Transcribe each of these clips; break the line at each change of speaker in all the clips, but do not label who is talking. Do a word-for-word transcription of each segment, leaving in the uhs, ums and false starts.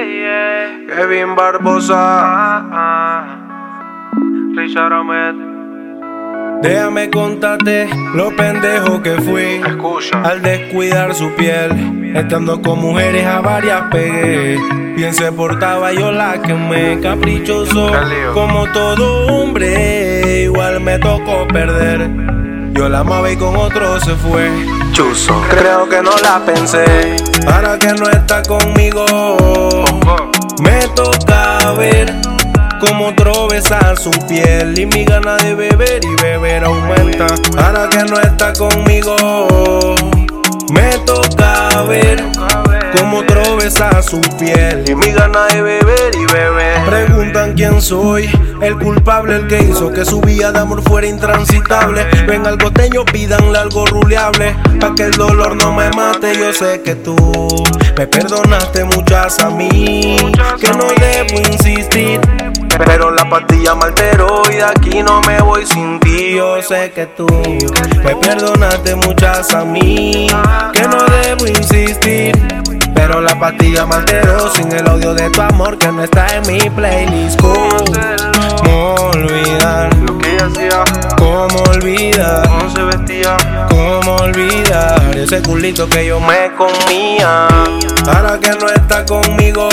yeah. Kevin Barbosa, ah, ah. Richard Ahmed.
Déjame contarte lo pendejo que fui.
Escucha.
Al descuidar su piel, estando con mujeres a varias pegué. Bien se portaba, yo la quemé. Caprichoso como todo hombre, igual me tocó perder. Yo la amaba y con otro se fue.
Chuzo.
Creo que no la pensé. Ahora que no está conmigo, me toca ver como otro besa su piel. Y mi gana de beber y beber aumenta. Ahora que no está conmigo, me toca ver como otro besa su piel.
Y mi gana de beber y beber.
Preguntan quién soy, el culpable, el que hizo que su vía de amor fuera intransitable. Ven al costeño, pídanle algo ruleable, pa' que el dolor no me mate. Yo sé que tú me perdonaste muchas a mí, que no debo insistir,
pero la pastilla me alteró y de aquí no me voy sin ti.
Yo sé que tú me perdonaste muchas a mí, que no debo insistir, pero la pastilla me alteró. Sin el odio de tu amor que no está en mi playlist. ¿Cómo olvidar
lo que ella hacía?
¿Cómo olvidar
cómo se vestía?
¿Cómo olvidar ese culito que yo me comía? Ahora que no está conmigo,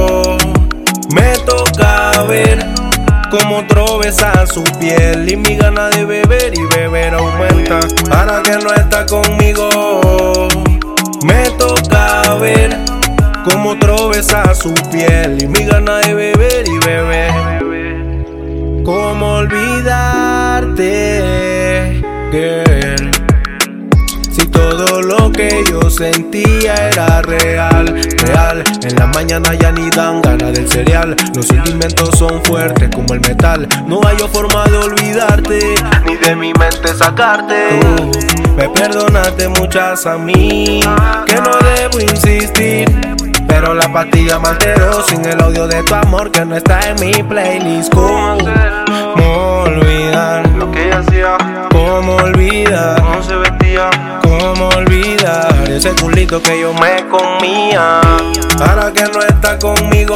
me toca ver como otro besa su piel. Y mi gana de beber y beber aumenta. Ahora que no está conmigo, me toca ver como otro besa su piel. Y mi gana de beber y beber. ¿Cómo olvidarte, girl? Si todo lo que yo sentía era real, real. En la mañana ya ni dan ganas del cereal. Los sentimientos son fuertes como el metal. No hay forma de olvidarte,
ni de mi mente sacarte.
Tú me perdonaste muchas a mí, que no debo insistir, pero la pastilla me alteró. Sin el odio de tu amor que no está en mi playlist. ¿Cómo olvidar
lo que ella hacía?
¿Cómo olvidar
cómo se vestía?
¿Cómo olvidar ese culito que yo me comía? Ahora que no está conmigo,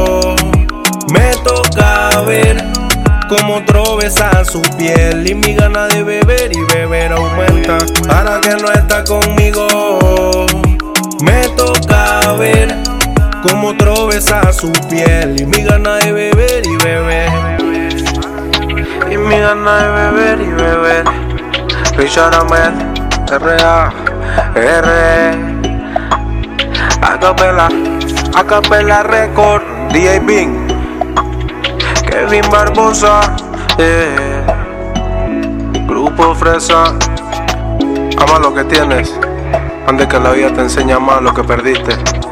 me toca ver como otro besa su piel. Y mi gana de beber y beber aumenta. Ahora que no está conmigo, me toca ver como otro besa su piel. Y mi gana de beber y beber.
Y mi gana de beber y beber. Richard Ahmed, R A R Acapella, Acapella Record, D J Bing, Kevin Barbosa, yeah. Grupo Fresa. Ama lo que tienes, antes que la vida te enseña más lo que perdiste.